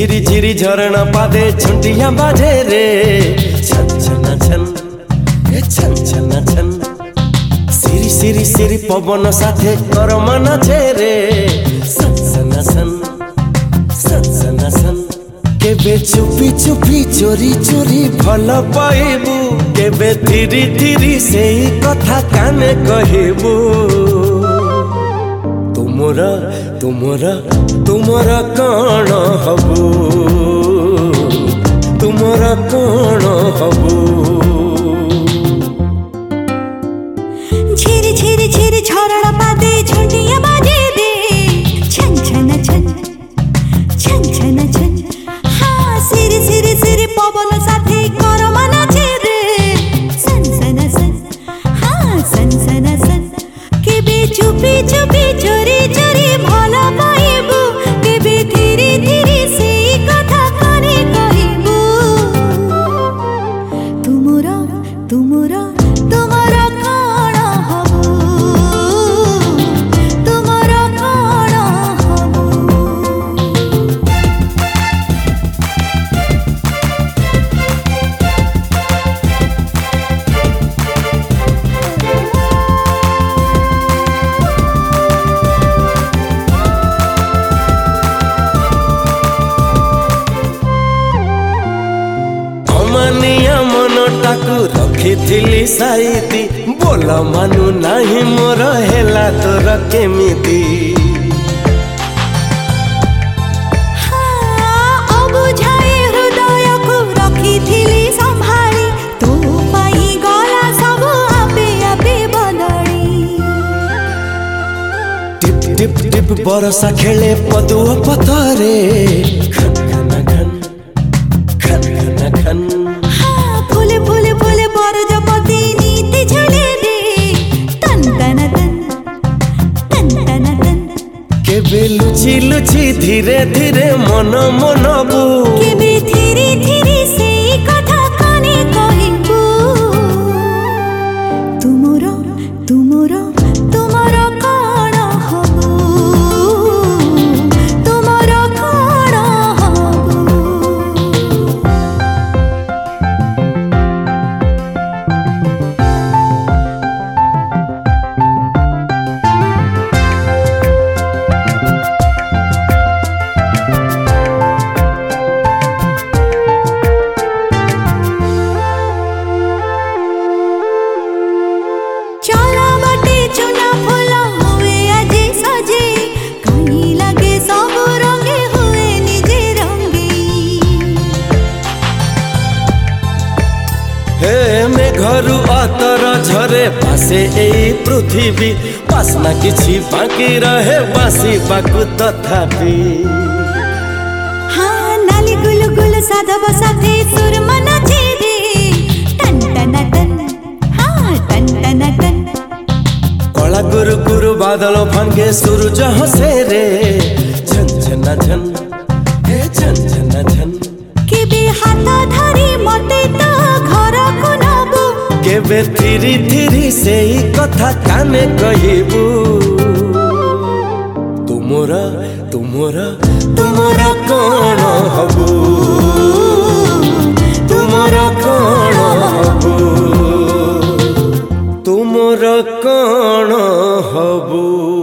झिरी झिरी झरणा पादे झुंटिया बाजे रे छन छन छन छन छन छन सिरी सिरी सिरी पवन साथे करमा नाचे रे सन सन सन सन सन सन केबे चुपी चुपी चोरी चोरी भल पाइबू केबे धीरी धीरी सेही कथा काने कहिबू तुमरा तुमरा तुमरा कौन हबू तुमरा कौन हबू झिरी झिरी झिरी झरणा पादे झुंटिया बाजे रे छन छन छन छन छन छन हाँ सिरी सिरी सिरी पवन साथे करमा नाचे रे सन सन सन हाँ सन सन सन केबे चुपी चुपी चोरी चोरी भल पाइबू केबे धीरे धीरे सेही कथा काने कहिबू तुमरा तुमरा तुमरा कौन हबू तुमरा कौन हबू अमानिया मनटाकू रखिथिली साइती बोल मानु नाही मोर हेला तोर केमिति अबुझाए हृदय को रखिथिली संभाली तू पाई गला सब आपे आपे बदली टिप टिप टिप बरसा खेले पदुआ पथरे खन खन खन खन खन खन फूले फूले फूले बरजपति नीति झले रे तन तन तन तन तन तन केबे लुची लुची धीरे धीरे मन मनबू केबे धीरे धीरे सेही कथा काने कहिबू तुमरा तुमरा तुमरा कौन हबू तुमरा कौन हबू चला बाटे चुना फूल हुए आजे सजे कहीं लगे सब रंगे हुए निजे रंगी हे में घरु अतर झरे पासे एई पृथ्वी पासना किछि बाकी रहे बासी बाकु तथापि हाँ नाली गुल गुल साधव साथे सुर मनाचे रे टन टन टन हाँ टन टन टन कला गुरु गुरु बादल भांगे सूरज हसे रे झन झन झन हे झन झन झन केबे हाथ धरी मते तो घर को नबू केबे धीरी धीरी सेही कथा काने कहिबू तुमरा तुमरा तुमरा कौन हबू तुमरा कौन हबू तुमरा कौन हबू।